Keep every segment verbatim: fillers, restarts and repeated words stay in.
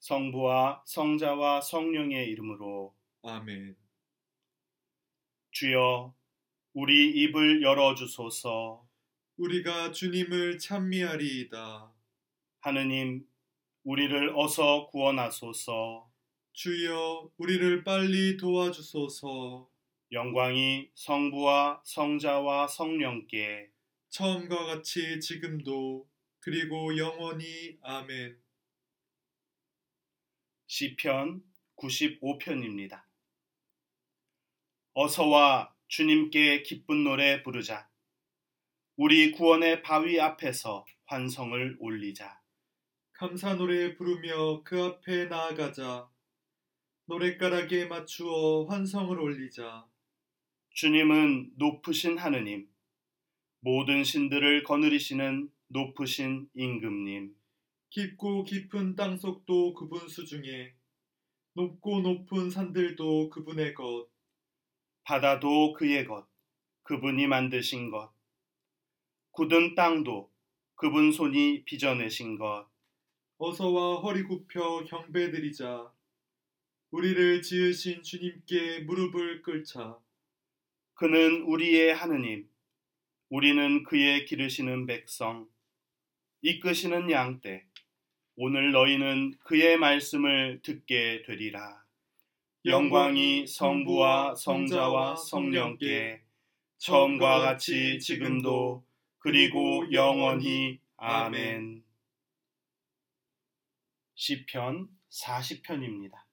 성부와 성자와 성령의 이름으로 아멘. 주여 우리 입을 열어주소서. 우리가 주님을 찬미하리이다. 하느님 우리를 어서 구원하소서. 주여 우리를 빨리 도와주소서. 영광이 성부와 성자와 성령께 처음과 같이 지금도 그리고 영원히 아멘. 시편 구십오 편입니다. 어서와 주님께 기쁜 노래 부르자. 우리 구원의 바위 앞에서 환성을 올리자. 감사 노래 부르며 그 앞에 나아가자. 노랫가락에 맞추어 환성을 올리자. 주님은 높으신 하느님, 모든 신들을 거느리시는 높으신 임금님. 깊고 깊은 땅속도 그분 수중에, 높고 높은 산들도 그분의 것. 바다도 그의 것, 그분이 만드신 것. 굳은 땅도 그분 손이 빚어내신 것. 어서와 허리 굽혀 경배드리자. 우리를 지으신 주님께 무릎을 꿇자. 그는 우리의 하느님, 우리는 그의 기르시는 백성, 이끄시는 양떼. 오늘 너희는 그의 말씀을 듣게 되리라. 영광이 성부와 성자와 성령께 처음과 같이 지금도 그리고 영원히 아멘. 시편 사십 편입니다.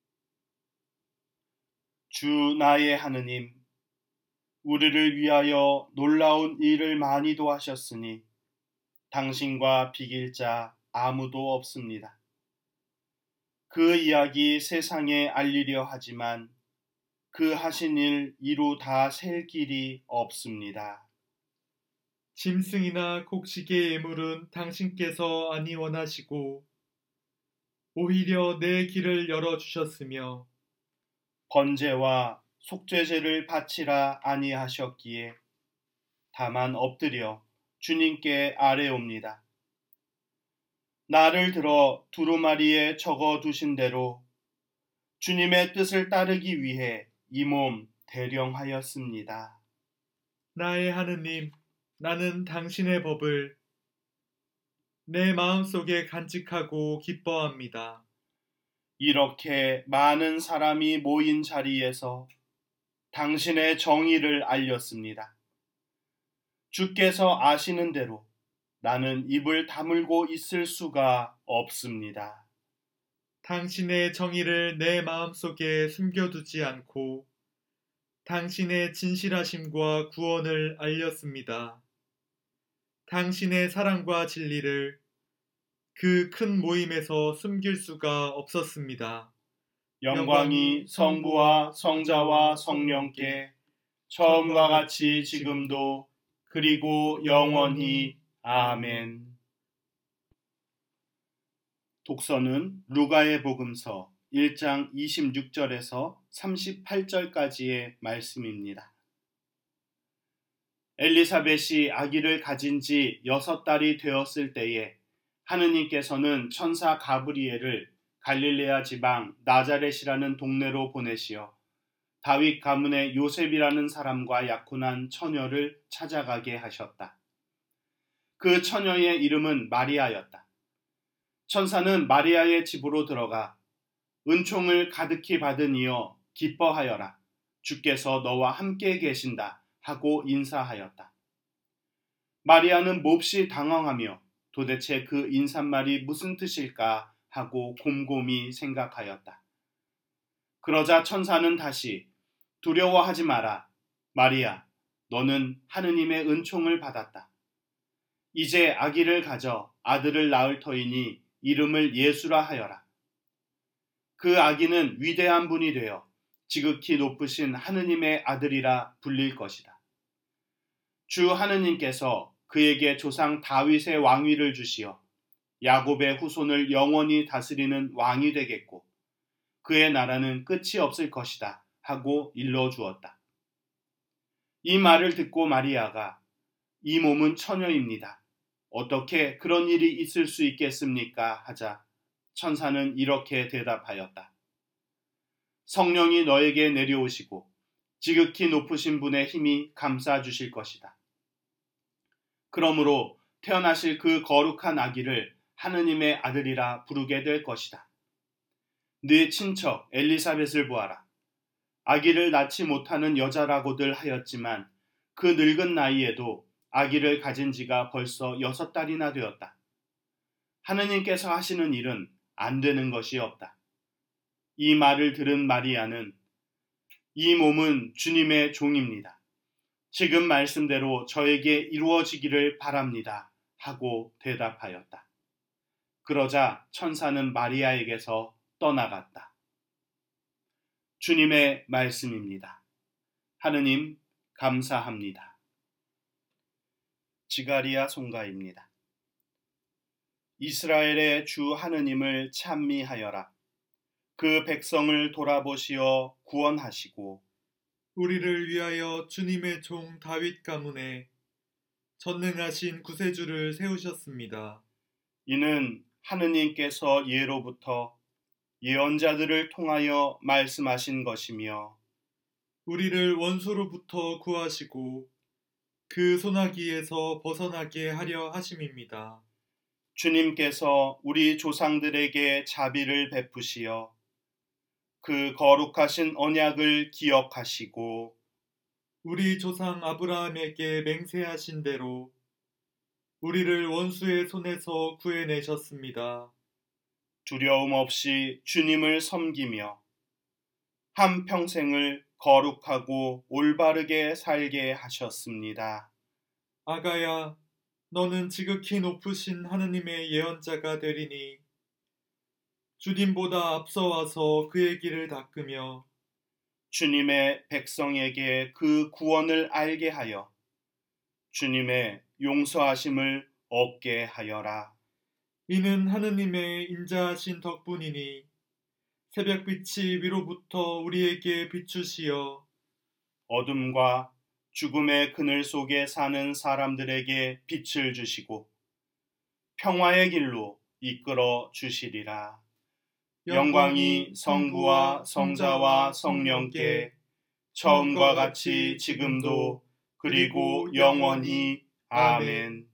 주 나의 하느님, 우리를 위하여 놀라운 일을 많이도 하셨으니 당신과 비길 자 아무도 없습니다. 그 이야기 세상에 알리려 하지만 그 하신 일 이루 다 셀 길이 없습니다. 짐승이나 곡식의 예물은 당신께서 아니 원하시고 오히려 내 길을 열어주셨으며 번제와 속죄제를 바치라 아니하셨기에 다만 엎드려 주님께 아뢰옵니다. 나를 들어 두루마리에 적어 두신 대로 주님의 뜻을 따르기 위해 이 몸 대령하였습니다. 나의 하느님, 나는 당신의 법을 내 마음속에 간직하고 기뻐합니다. 이렇게 많은 사람이 모인 자리에서 당신의 정의를 알렸습니다. 주께서 아시는 대로 나는 입을 다물고 있을 수가 없습니다. 당신의 정의를 내 마음속에 숨겨두지 않고 당신의 진실하심과 구원을 알렸습니다. 당신의 사랑과 진리를 그 큰 모임에서 숨길 수가 없었습니다. 영광이 성부와 성자와 성령께 처음과 같이 지금도 그리고 영원히 아멘. 독서는 루가의 복음서 일 장 이십육 절에서 삼십팔 절까지의 말씀입니다. 엘리사벳이 아기를 가진 지 여섯 달이 되었을 때에 하느님께서는 천사 가브리엘을 갈릴레아 지방 나자렛이라는 동네로 보내시어 다윗 가문의 요셉이라는 사람과 약혼한 처녀를 찾아가게 하셨다. 그 처녀의 이름은 마리아였다. 천사는 마리아의 집으로 들어가 은총을 가득히 받은 이여 기뻐하여라. 주께서 너와 함께 계신다 하고 인사하였다. 마리아는 몹시 당황하며 도대체 그 인사말이 무슨 뜻일까 하고 곰곰이 생각하였다. 그러자 천사는 다시 두려워하지 마라. 마리아, 너는 하느님의 은총을 받았다. 이제 아기를 가져 아들을 낳을 터이니 이름을 예수라 하여라. 그 아기는 위대한 분이 되어 지극히 높으신 하느님의 아들이라 불릴 것이다. 주 하느님께서 그에게 조상 다윗의 왕위를 주시어 야곱의 후손을 영원히 다스리는 왕이 되겠고 그의 나라는 끝이 없을 것이다 하고 일러주었다. 이 말을 듣고 마리아가 이 몸은 처녀입니다. 어떻게 그런 일이 있을 수 있겠습니까? 하자 천사는 이렇게 대답하였다. 성령이 너에게 내려오시고 지극히 높으신 분의 힘이 감싸 주실 것이다. 그러므로 태어나실 그 거룩한 아기를 하느님의 아들이라 부르게 될 것이다. 네 친척 엘리사벳을 보아라. 아기를 낳지 못하는 여자라고들 하였지만 그 늙은 나이에도 아기를 가진 지가 벌써 여섯 달이나 되었다. 하느님께서 하시는 일은 안 되는 것이 없다. 이 말을 들은 마리아는 이 몸은 주님의 종입니다. 지금 말씀대로 저에게 이루어지기를 바랍니다. 하고 대답하였다. 그러자 천사는 마리아에게서 떠나갔다. 주님의 말씀입니다. 하느님 감사합니다. 지가리야 송가입니다. 이스라엘의 주 하느님을 찬미하여라. 그 백성을 돌아보시어 구원하시고 우리를 위하여 주님의 종 다윗 가문에 전능하신 구세주를 세우셨습니다. 이는 하느님께서 예로부터 예언자들을 통하여 말씀하신 것이며 우리를 원수로부터 구하시고 그 소나기에서 벗어나게 하려 하심입니다. 주님께서 우리 조상들에게 자비를 베푸시어 그 거룩하신 언약을 기억하시고 우리 조상 아브라함에게 맹세하신 대로 우리를 원수의 손에서 구해내셨습니다. 두려움 없이 주님을 섬기며 한 평생을 거룩하고 올바르게 살게 하셨습니다. 아가야, 너는 지극히 높으신 하느님의 예언자가 되리니 주님보다 앞서와서 그의 길을 닦으며 주님의 백성에게 그 구원을 알게 하여 주님의 용서하심을 얻게 하여라. 이는 하느님의 인자하신 덕분이니 새벽빛이 위로부터 우리에게 비추시어 어둠과 죽음의 그늘 속에 사는 사람들에게 빛을 주시고 평화의 길로 이끌어 주시리라. 영광이 성부와 성자와 성령께 처음과 같이 지금도 그리고 영원히 아멘.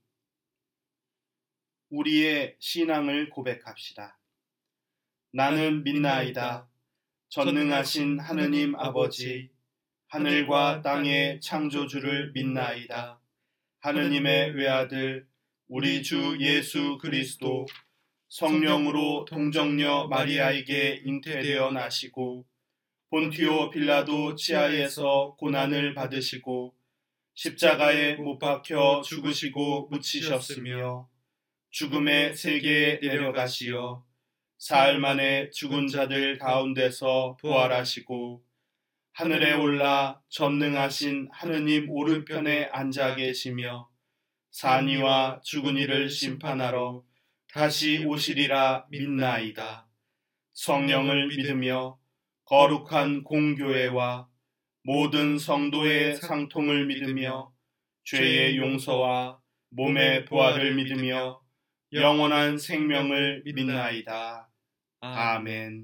우리의 신앙을 고백합시다. 나는 믿나이다. 전능하신 하느님 아버지, 하늘과 땅의 창조주를 믿나이다. 하느님의 외아들 우리 주 예수 그리스도 성령으로 동정녀 마리아에게 잉태되어 나시고 본티오 빌라도 치하에서 고난을 받으시고 십자가에 못 박혀 죽으시고 묻히셨으며 죽음의 세계에 내려가시어 사흘 만에 죽은 자들 가운데서 부활하시고 하늘에 올라 전능하신 하느님 오른편에 앉아 계시며 산이와 죽은 이를 심판하러 다시 오시리라 믿나이다. 성령을 믿으며 거룩한 공교회와 모든 성도의 상통을 믿으며 죄의 용서와 몸의 부활을 믿으며 영원한 생명을 믿나이다. 아멘.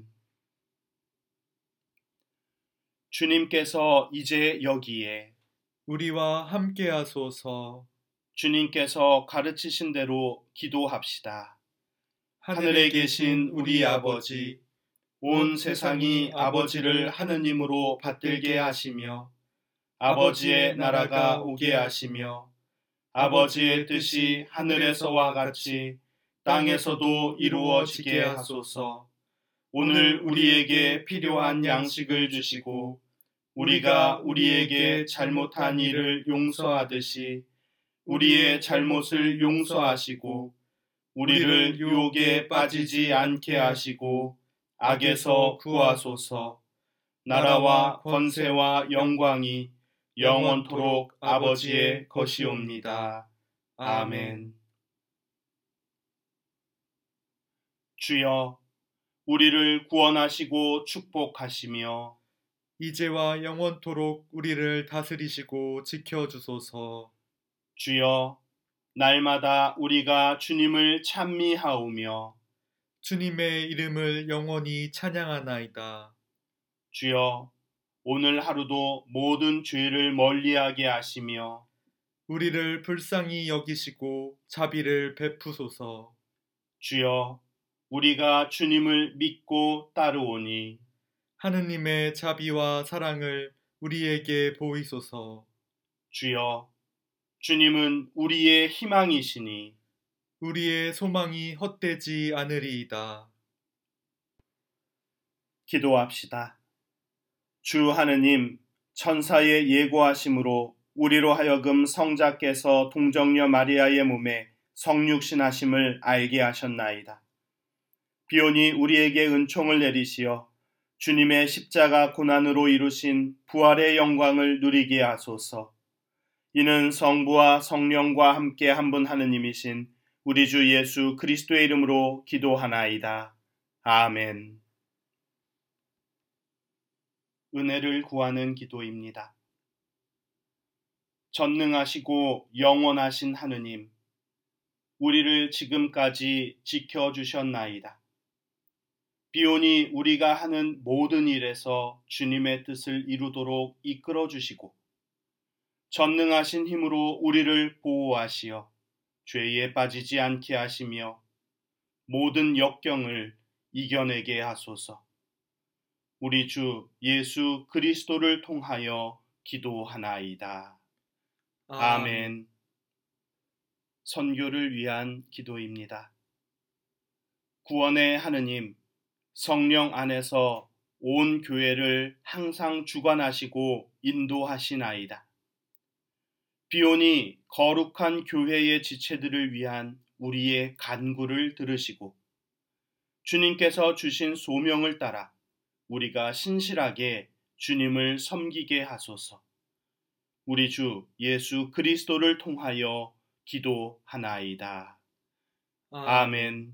주님께서 이제 여기에 우리와 함께 하소서. 주님께서 가르치신 대로 기도합시다. 하늘에 계신 우리 아버지, 온 세상이 아버지를 하느님으로 받들게 하시며 아버지의 나라가 오게 하시며 아버지의 뜻이 하늘에서와 같이 땅에서도 이루어지게 하소서. 오늘 우리에게 필요한 양식을 주시고 우리가 우리에게 잘못한 일을 용서하듯이 우리의 잘못을 용서하시고 우리를 유혹에 빠지지 않게 하시고 악에서 구하소서. 나라와 권세와 영광이 영원토록 아버지의 것이옵니다. 아멘. 주여, 우리를 구원하시고 축복하시며 이제와 영원토록 우리를 다스리시고 지켜주소서. 주여, 날마다 우리가 주님을 찬미하오며 주님의 이름을 영원히 찬양하나이다. 주여, 오늘 하루도 모든 죄를 멀리하게 하시며 우리를 불쌍히 여기시고 자비를 베푸소서. 주여, 우리가 주님을 믿고 따르오니 하느님의 자비와 사랑을 우리에게 보이소서. 주여, 주님은 우리의 희망이시니 우리의 소망이 헛되지 않으리이다. 기도합시다. 주 하느님, 천사의 예고하심으로 우리로 하여금 성자께서 동정녀 마리아의 몸에 성육신하심을 알게 하셨나이다. 비오니 우리에게 은총을 내리시어 주님의 십자가 고난으로 이루신 부활의 영광을 누리게 하소서. 이는 성부와 성령과 함께 한 분 하느님이신 우리 주 예수 그리스도의 이름으로 기도하나이다. 아멘. 은혜를 구하는 기도입니다. 전능하시고 영원하신 하느님, 우리를 지금까지 지켜주셨나이다. 비오니 우리가 하는 모든 일에서 주님의 뜻을 이루도록 이끌어주시고 전능하신 힘으로 우리를 보호하시어 죄에 빠지지 않게 하시며 모든 역경을 이겨내게 하소서. 우리 주 예수 그리스도를 통하여 기도하나이다. 아멘. 선교를 위한 기도입니다. 구원의 하느님, 성령 안에서 온 교회를 항상 주관하시고 인도하시나이다. 비오니 거룩한 교회의 지체들을 위한 우리의 간구를 들으시고 주님께서 주신 소명을 따라 우리가 신실하게 주님을 섬기게 하소서. 우리 주 예수 그리스도를 통하여 기도하나이다. 아멘.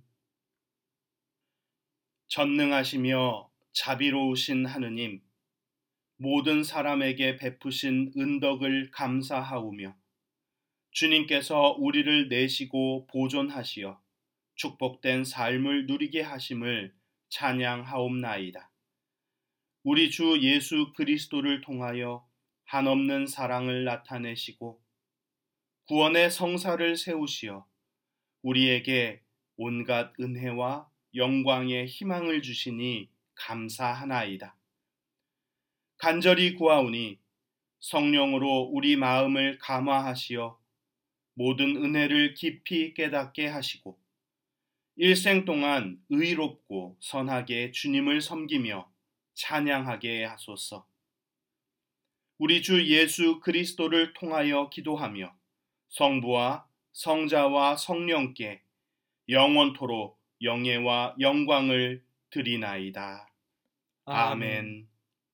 전능하시며 자비로우신 하느님, 모든 사람에게 베푸신 은덕을 감사하오며 주님께서 우리를 내시고 보존하시어 축복된 삶을 누리게 하심을 찬양하옵나이다. 우리 주 예수 그리스도를 통하여 한없는 사랑을 나타내시고 구원의 성사를 세우시어 우리에게 온갖 은혜와 영광의 희망을 주시니 감사하나이다. 간절히 구하오니 성령으로 우리 마음을 감화하시어 모든 은혜를 깊이 깨닫게 하시고 일생 동안 의롭고 선하게 주님을 섬기며 찬양하게 하소서. 우리 주 예수 그리스도를 통하여 기도하며 성부와 성자와 성령께 영원토록 영예와 영광을 드리나이다. 아멘.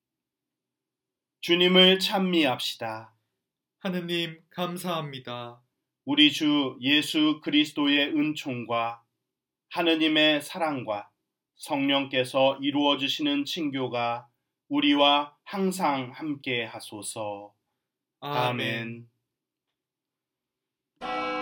주님을 찬미합시다. 하느님 감사합니다. 우리 주 예수 그리스도의 은총과 하느님의 사랑과 성령께서 이루어 주시는 친교가 우리와 항상 함께 하소서. 아멘. 아멘.